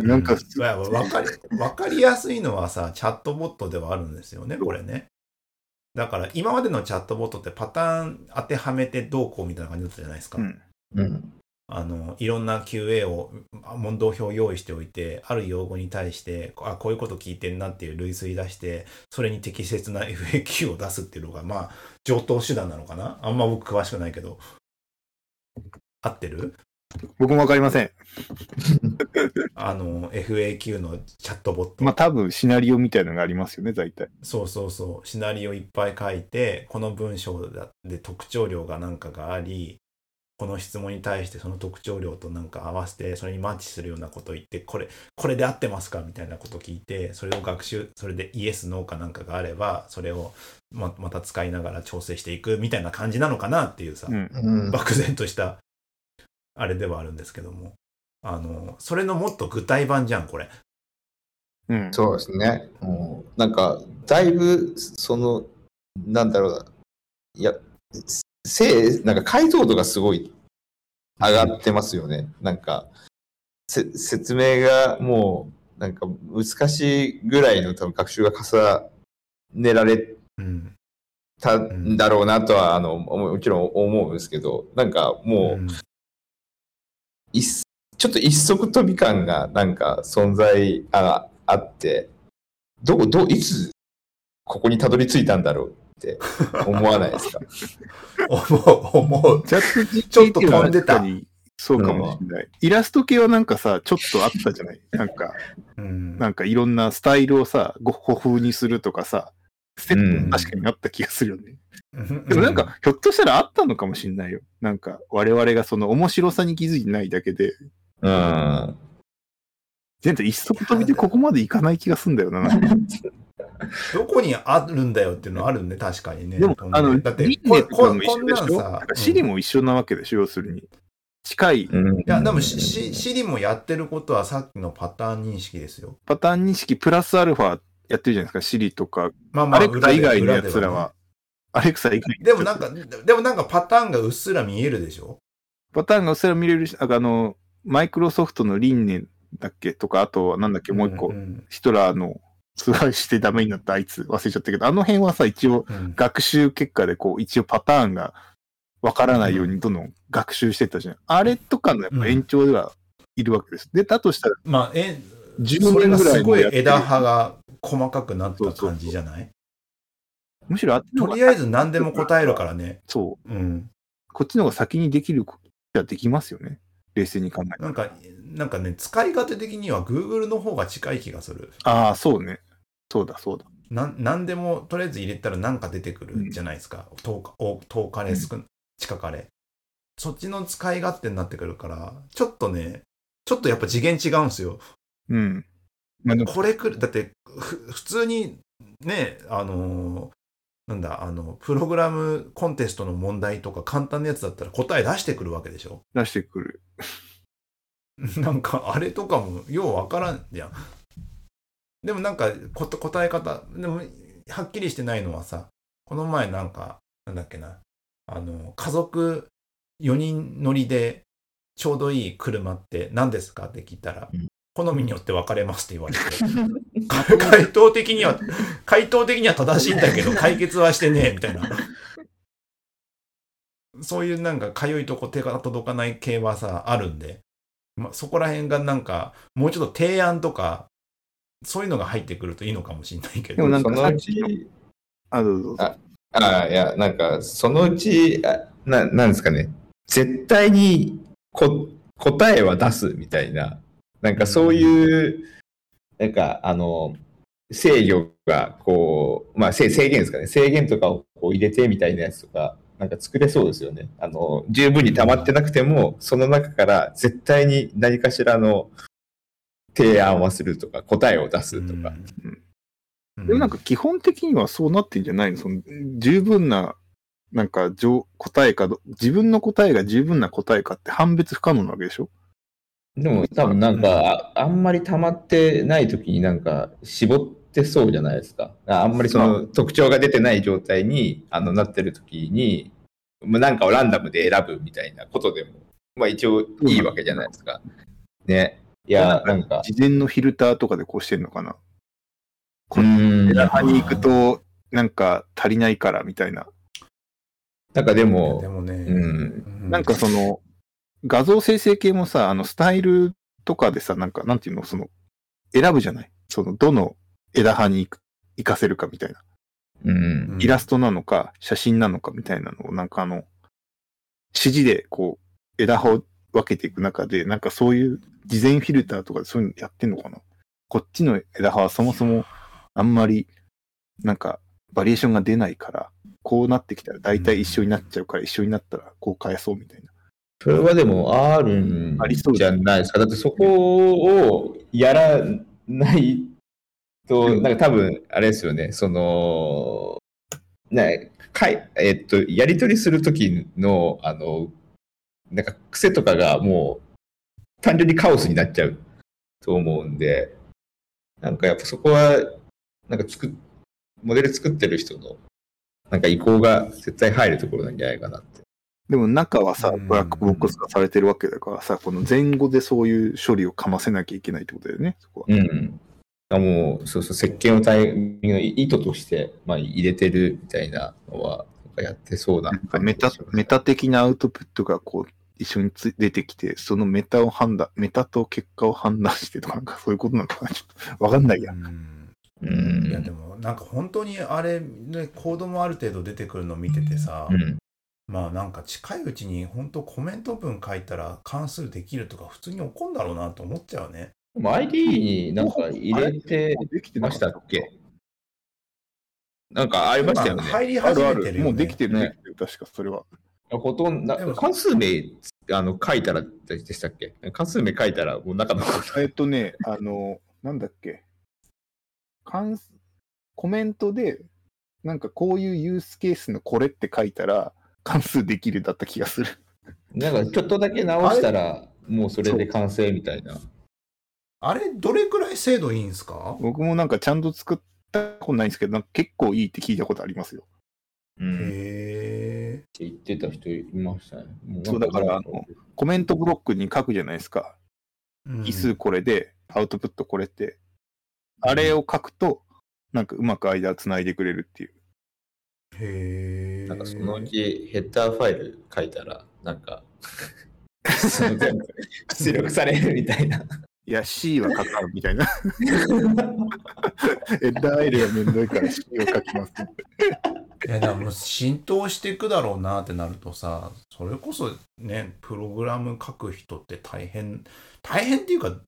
なんか、 うん、わかり、わかりやすいのはさ、チャットボットではあるんですよね、これね。だから今までのチャットボットってパターン当てはめてどうこうみたいな感じだったじゃないですか。 うんうん、 あのいろんな キューエー を問答表を用意しておいて、ある用語に対してあこういうこと聞いてんなっていう類推出して、それに適切な エフエーキュー を出すっていうのがまあ常套手段なのかな。あんま僕詳しくないけど。合ってる？ 僕もわかりません。 あの エフエーキュー のチャットボット。 まあ多分シナリオみたいなのがありますよね、大体。 そうそうそう。シナリオいっぱい書いて、この文章で特徴量が何かがあり、この質問に対してその特徴量となんか合わせて、それにマッチするようなことを言って、これ、これで合ってますかみたいなことを聞いて、それを学習、それでイエス、ノーかなんかがあれば、それを ま, また使いながら調整していくみたいな感じなのかなっていうさ、 うん、 漠然としたあれではあるんですけども。あの、それのもっと具体版じゃん、これ。 うん、 そうですね。うん、なんか、だいぶ、その、なんだろうな。いや、せなんか解像度がすごい上がってますよね。なんか、せ説明がもう、なんか難しいぐらいの多分学習が重ねられたんだろうなとは、あの、もちろん思うんですけど、なんかもう、うん一ちょっと一足飛び感がなんか存在 あ, あってどこどいつここにたどり着いたんだろうって思わないですか？ 思う思う。 チャット ジーピーティーちょっと飛んでた。 そうかもしれない。イラスト系はなんかさちょっとあったじゃない。なんか、うん、なんかいろんなスタイルをさゴッホ風にするとかさステップも確かにあった気がするよね。うん、でもなんかひょっとしたらあったのかもしれないよ。なんか我々がその面白さに気づいてないだけで。 うん。 全然一足飛びでここまでいかない気がするんだよな。 どこにあるんだよっていうのはあるんで、確かにね。 でも、あの、 だってこ、こ、こんなんさ、シリも一緒なわけでしょ、要するに。近い。 うん、いや、でもシ、シリもやってることはさっきのパターン認識ですよ。 パターン認識プラスアルファやってるじゃないですか、シリとか。まあまあ、アレクサ以外のやつらは。アレクサ以外。 でもなんか、でもなんかパターンがうっすら見えるでしょ？ パターンがうっすら見れるし、あの、マイクロソフトの輪廻だっけとか、あと、なんだっけ、もう一個、うんうん、ヒトラーの通話してダメになったあいつ忘れちゃったけど、あの辺はさ、一応、学習結果でこう、一応パターンがわからないようにどんどん学習してたじゃん。あれとかのやっぱ延長ではいるわけです。で、だとしたら、 まあ、え、じゅうねんぐらいすごい枝葉が細かくなった感じじゃない？そうそうそう、 むしろあっちのとりあえず何でも答えるからね。 そう。 うん。 こっちの方が先にできるじゃできますよね。冷静に考えて。 なんか、なんかね、使い勝手的には Google の方が近い気がする。 ああ、そうね。そうだ、そうだ。 ななんでもとりあえず入れたらなんか出てくるじゃないですか。遠か遠かれ少近かれ。そっちの使い勝手になってくるから、ちょっとね、ちょっとやっぱ次元違うんですよ。 うん。まあ、でもこれくる、だってふ普通にね、あのーなんだ、あの、プログラムコンテストの問題とか簡単なやつだったら答え出してくるわけでしょ。 出してくる。 なんかあれとかもようわからんじゃん。でもなんかこ答え方、でもはっきりしてないのはさ、この前なんか、なんだっけな、あの、家族よにん乗りでちょうどいい車って何ですかって聞いたら、 うん好みによって分かれますって言われて、回答的には、回答的には正しいんだけど、解決はしてねえ、みたいな。そういうなんかかゆいとこ手が届かない系はさ、あるんで、ま、そこら辺がなんか、もうちょっと提案とか、そういうのが入ってくるといいのかもしれないけど。 でもなんかそのうち、 あ、どうぞどうぞ。 ああ、いや、なんか、そのうち、あななんですかね、絶対にこ答えは出すみたいな、なんかそういう、なんか、あの、制御が、こう、まあ、制制限ですかね、制限とかをこう入れてみたいなやつとか、なんか作れそうですよね。あの、十分に溜まってなくても、その中から絶対に何かしらの提案はするとか、答えを出すとか。 うん、 でもなんか基本的にはそうなってんじゃないの？その十分な、なんか答えかど、自分の答えが十分な答えかって判別不可能なわけでしょ？ でも多分なんか、あ、あんまり溜まってない時になんか絞ってそうじゃないですか。ああんまりその特徴が出てない状態にあのなってる時に、まあなんかをランダムで選ぶみたいなことでも、まあ一応いいわけじゃないですか。ね。いや、なんか。 事前のフィルターとかでこうしてんのかな。 うーん。 枝に行くと、なんか足りないからみたいな。 なんかでも、 でもね、 うん、 なんかその、画像生成系もさ、あの、スタイルとかでさ、なんか、なんていうの、その、選ぶじゃない？その、どの枝葉に行かせるかみたいな。 うん。 イラストなのか、写真なのかみたいなのを、なんかあの、指示でこう、枝葉を分けていく中で、なんかそういう事前フィルターとかでそういうのやってんのかな？こっちの枝葉はそもそもあんまり、なんか、バリエーションが出ないから、こうなってきたら大体一緒になっちゃうから、一緒になったらこう返そうみたいな。 それはでもあるんじゃないですか。だってそこをやらないと、なんか多分、あれですよね、その、ね、かい、えっと、やり取りするときの、あの、なんか癖とかがもう単純にカオスになっちゃうと思うんで、なんかやっぱそこは、なんか作っ、モデル作ってる人の、なんか意向が絶対入るところなんじゃないかなって。 でも中はさ、ブラックボックス化されてるわけだからさ、この前後でそういう処理をかませなきゃいけないってことだよね、そこは。 うん。もう、そうそう、設計のタイミングの意図として、まあ、入れてるみたいなのは、なんかやってそうな感じメタ、メタ的なアウトプットがこう、一緒につ出てきて、そのメタを判断、メタと結果を判断してとか、なんかそういうことなのかな、ちょっとわかんないや。 うんうん。 いやでもなんか本当にあれ、ね、コードもある程度出てくるの見ててさ、 うん、 まあなんか近いうちに本当コメント文書いたら関数できるとか普通に起こるんだろうなと思っちゃうね。 でも アイディー になんか入れてましたっけ？なんかありましたよね。 入り始めてるよね。 もうできてるね。確かそれは。 ほとんど、関数名あの書いたらでしたっけ？関数名書いたらもう中のえっとね、あの、なんだっけ。関コメントで、なんかこういうユースケースのこれって書いたら関数できるだった気がする。 なんかちょっとだけ直したらもうそれで完成みたいな。 あれどれくらい精度いいんですか？ 僕もなんかちゃんと作ったことないんですけど、なんか結構いいって聞いたことありますよ。 うん、 へえ。 って言ってた人いましたね。 そうだからあのコメントブロックに書くじゃないですか。異数これで、アウトプットこれって。あれを書くと、なんかうまく間をつないでくれるっていう。 へえ。 なんかそのうちヘッダーファイル書いたら、なんか、その全部出力されるみたいな。 いや、C は書かんみたいな。ヘッダーファイルがめんどいから C を書きます。 いや、でも浸透していくだろうなってなるとさ、それこそね、プログラム書く人って大変、大変っていうか、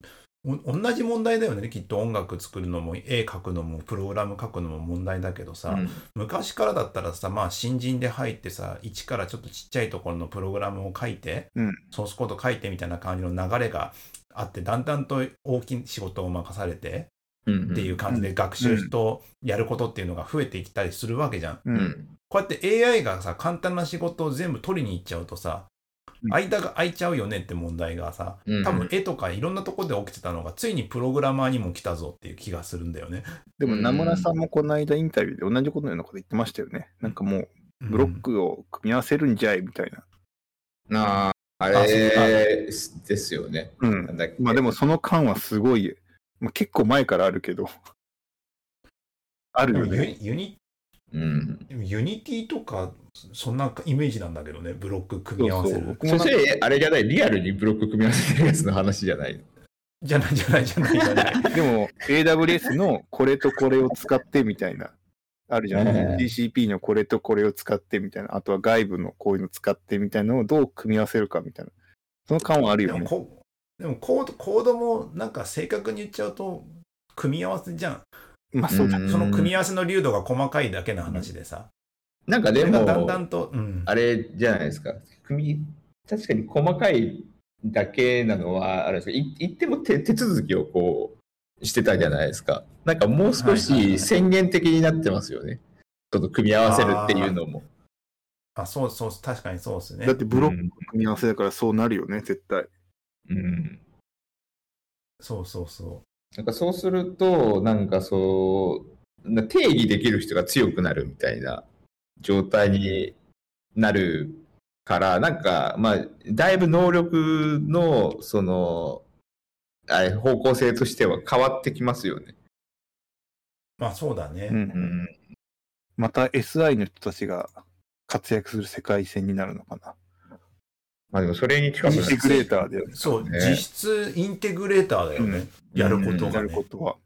お同じ問題だよね。きっと音楽作るのも絵描くのもプログラム書くのも問題だけどさ、 うん昔からだったらさ、まあ新人で入ってさ、一からちょっとちっちゃいところのプログラムを書いて、 うん。 ソースコード書いてみたいな感じの流れがあって、だんだんと大きい仕事を任されてうんっていう感じで学習とやることっていうのが増えていったりするわけじゃん。 う。 うんんこうやって エーアイ がさ、簡単な仕事を全部取りに行っちゃうとさ、 うん間が空いちゃうよねって問題がさ、 うん多分絵とかいろんなところで起きてたのが、ついにプログラマーにも来たぞっていう気がするんだよね。 でも、 うん名村さんもこの間インタビューで同じことのようなこと言ってましたよね。なんかもう、ブロックを組み合わせるんじゃいみたいな。 なあ、ああそうれですよね。 うん。 なんだっけまあでもその感はすごい、まあ、結構前からあるけど、あるうん、でもよね。 ユニユニうん。 でもユニティとか、そんなイメージなんだけどね、ブロック組み合わせる。 そうそう僕もそして、あれじゃない、リアルにブロック組み合わせてるやつの話じゃない。 じゃないじゃないじゃないじゃない。 でも エーダブリューエス のこれとこれを使ってみたいな、あるじゃん。 うんジーシーピー のこれとこれを使ってみたいな、あとは外部のこういうの使ってみたいなのをどう組み合わせるかみたいな。その感はあるでもよね。 こでもコードコードもなんか正確に言っちゃうと、組み合わせじゃん。 まあそうだね。 その組み合わせの流度が細かいだけの話でさ。 なんかでも、 それがだんだんと、うん、 あれじゃないですか。組み、確かに細かいだけなのはあるんですけど、い言っても手手続きをこうしてたじゃないですか。なんかもう少はいはいはいし宣言的になってますよね。ちょっと組み合わせるっていうのも。 あ、そうそう、確かにそうですね。 だってブロックの組み合わせだからそうなるよね、絶対。 うん。 そうそうそなんかそうすると、なんかそう、な定義できる人が強くなるみたいな状態になるから、なんか、まあ、だいぶ能力の、その、あれ、方向性としては変わってきますよね。 う。まあそうだね。 うんう。ん。 また エスアイ の人たちが活躍する世界線になるのかな。 まあでもそれに近くなるインテグレーターで、 そう、 ね実質インテグレーターだよね。 うんやることやがね。 ることは。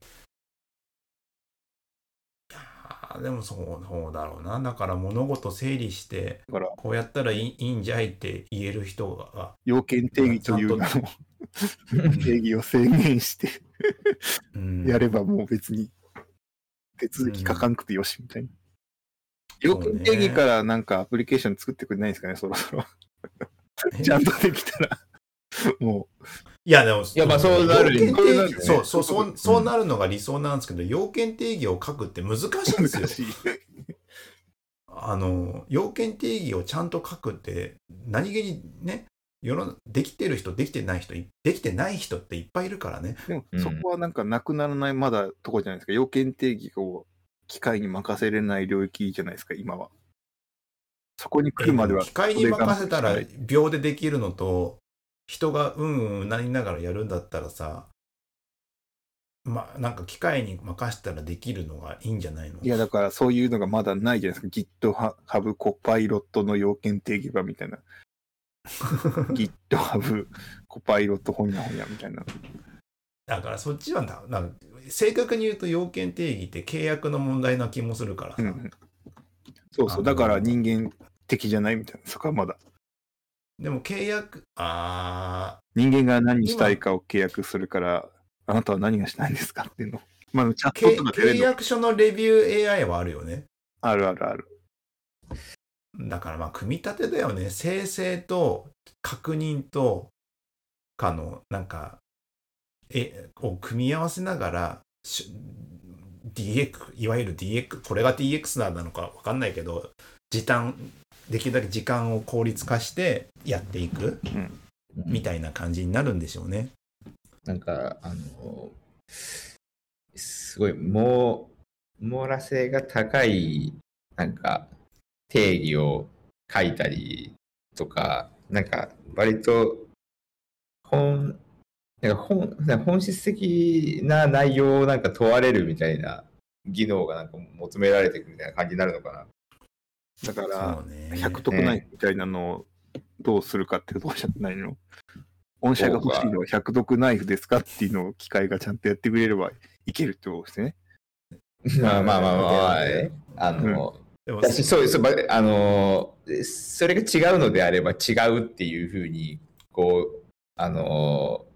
あーでもそうそうだろうな。だから物事整理して、 だから、 こうやったらいいいいんじゃいって言える人が、 要件定義という名の定義を制限してうん、 やればもう別に手続き書かんくてよしみたいな。要件定義からなんかアプリケーション作ってくれないですかね、そろそろ。ちゃんとできたら。もいやでも、いやまあそうなる要件定義、 そうなるねそうそうそうそうなるのが理想なんですけど、要件定義を書くって難しいんうですよ難。しい。 あの要件定義をちゃんと書くって何気にね、世のできてる人できてない人いできてない人っていっぱいいるからね。 でもうんそこはなんかなくならないまだとこじゃないですか。要件定義を機械に任せれない領域じゃないですか、今は。そこに来るまでは。 機械に任せたらそれが秒でできるのと、人がうんうんなりながらやるんだったらさ、まあなんか機械に任せたらできるのがいいんじゃないの？ いや、だからそういうのがまだないじゃないですか。GitHub コパイロットの要件定義版みたいな。GitHub コパイロットほにゃほにゃみたいな。 だからそっちはななんか正確に言うと要件定義って契約の問題な気もするからさ。 うん、そうそう。 あのだから人間的じゃないみたいな。そこはまだ。 でも契約、あ人間が何したいかを契約するから、あなたは何がしたいんですかっていうの。まあ、チャッー、 トとかけ契出れるの約書のレビュー エーアイ はあるよね。 あるあるある。 だからまあ組み立てだよね。生成と確認とかのなんかえを組み合わせながらし ディーエックス いわゆる ディーエックス これが ディーエックス なのか分かんないけど、時短できるだけ時間を効率化してやっていくみたいな感じになるんでしょうね。 なんか、あの、すごい、もう、網羅性が高い、なんか、定義を書いたりとか、なんか、割と、本、なんか本、なんか本質的な内容をなんか問われるみたいな技能がなんか求められていくみたいな感じになるのかな。 だかそらう、ね。 ひゃく得ないみたいなのをどうするかってどうしちゃってないの？御社が欲しいのはひゃく得ナイフですかっていうのを機械がちゃんとやってくれればいけるってことですね。 まあまあまあまあまあ、ね、あの、 でも私そうそうばあのそれが違うのであれば違うっていうふうにこうあの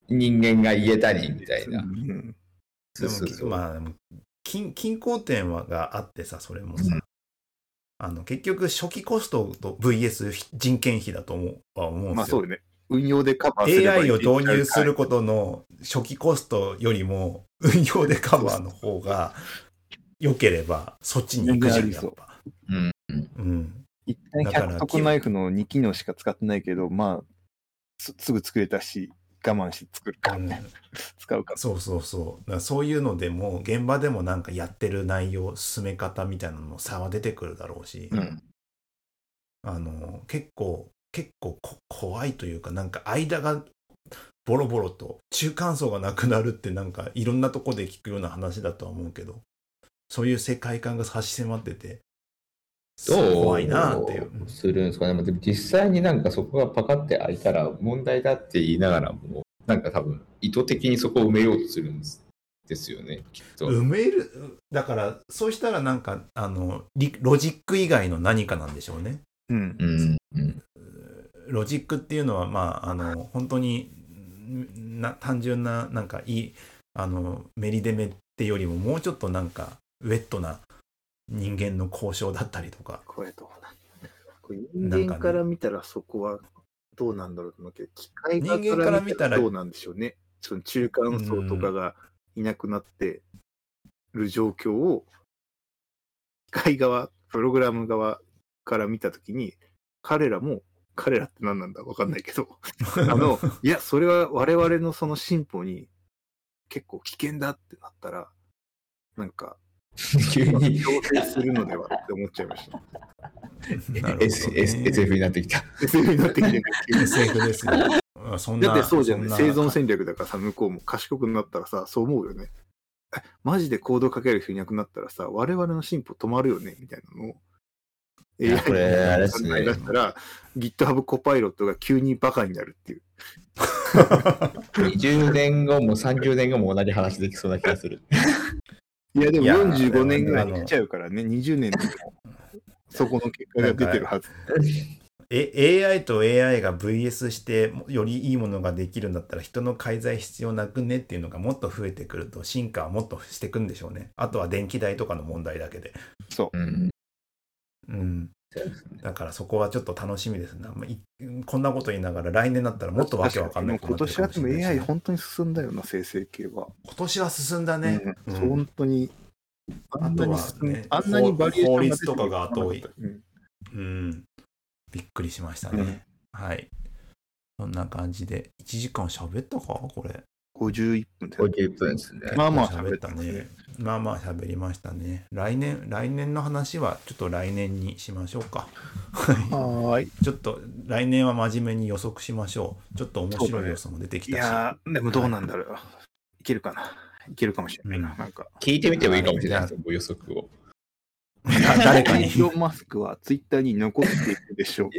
人間が言えたりみたいな。 うんでそうそうそうもまあ均均衡点はがあってさ、それもさ、 うん、 あの結局初期コストと ブイエス 人件費だと思うは思うんですよ。 まあそうね。運用でカバーすればいい。 エーアイ を導入することの初期コストよりも運用でカバーの方が良ければそっちに行くじゃん、やっぱ。 うんうん。 一旦百得ナイフのに機能しか使ってないけど、まあす、すぐ作れたし、我慢して作るか、 うん、 使うか。 そうそうそう。だからそういうのでも、現場でもなんかやってる内容、進め方みたいなのも差は出てくるだろうし、 うん、 あの、結構、結構こ怖いというか、なんか間がボロボロと中間層がなくなるってなんかいろんなとこで聞くような話だとは思うけど、そういう世界観が差し迫ってて、 どう怖いなっていう。 するんですかね。でも実際になんかそこがパカって開いたら問題だって言いながらも、なんか多分意図的にそこを埋めようとするんですですよね、きっと。 埋める、だからそうしたらなんかあのリロジック以外の何かなんでしょうね。 うんうんうん、 ロジックっていうのはまああの本当にな単純ななんかいいあのメリデメってよりももうちょっとなんかウェットな人間の交渉だったりとか。 これどうなんこれ人間から見たらそこはどうなんだろうと思うけど、機械人間から見たらどうなんでしょうね。その中間層とかがいなくなってる状況を、機械側、プログラム側から見たときに、彼らも、彼らって何なんだわかんないけど、あの、いや、それは我々のその進歩に結構危険だってなったら、なんか、 急に強制するのではって思っちゃいました。 なるほどね S Sエスエフ になってきた。 エスエフ になってきてエスエフ ですよ。そんなだってそうじゃんね。 そんな生存戦略だからさ、向こうも賢くなったらさ、そう思うよね。えマジでコードかける人いなくなったらさ、我々の進歩止まるよねみたいなのを。 いやこれあれですね考え出したら、GitHub コパイロットが急にバカになるっていう。 にじゅうねんごもさんじゅうねんごも同じ話できそうな気がする。 いやでもいやよんじゅうごねんぐらいに来ちゃうからね、にじゅうねんでもそこの結果が出てるはず。 え エーアイ と エーアイ が ブイエス してよりいいものができるんだったら人の介在必要なくねっていうのがもっと増えてくると進化はもっとしていくんでしょうね。あとは電気代とかの問題だけで。 そう。 うんうん。だからそこはちょっと楽しみですね。まあいこんなこと言いながら来年になったらもっとわけわかんない今年はでも エーアイ 本当に進んだよな、生成系は。 今年は進んだね。 うんうん本当に。あんなにあとはねあんなにバリエーション法が律とかが後追い。 うんうん。びっくりしましたね。はい。そんな感じでいちじかん喋ったかこれ。 ごじゅういっぷんでごじゅっぷんですね。 まあまあ喋ったね。まあまあ喋りましたね。来年、来年の話はちょっと来年にしましょうか。 はーい。 ちょっと来年は真面目に予測しましょう。ちょっと面白い要素も出てきいたし。 やー、でもどうなんだろう。いけるかな。いけるかもしれないな。 うんなんか。 聞いてみてもいいかもしれないですよ、ご予測を。 誰かにイーロン・マスクはツイッターに残っているでしょう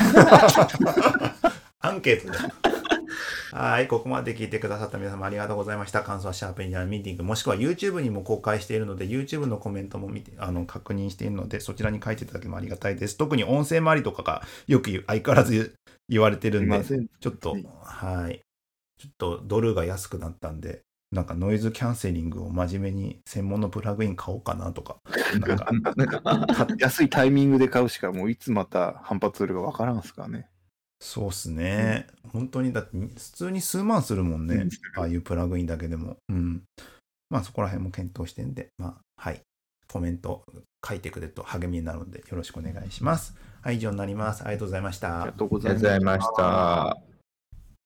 アンケートで。はい、ここまで聞いてくださった皆様ありがとうございました。感想はシャープにあるミーティング、もしくは YouTube にも公開しているので、YouTube のコメントも見てあの確認しているので、そちらに書いていただけもありがたいです。特に音声周りとかがよく相変わらず言われてるんで、ちょっと、はい。ちょっとドルが安くなったんで、なんかノイズキャンセリングを真面目に専門のプラグイン買おうかなとか、なんかなんか安いタイミングで買うしか、もういつまた反発するかわからんすからね。 そうっすね、うん。本当にだって普通に数万するもんね。うん、ああいうプラグインだけでも。うん。まあそこら辺も検討してんで、まあはい。コメント書いてくれると励みになるのでよろしくお願いします。はい、以上になります。ありがとうございました。 ありがとうごありがとうございました。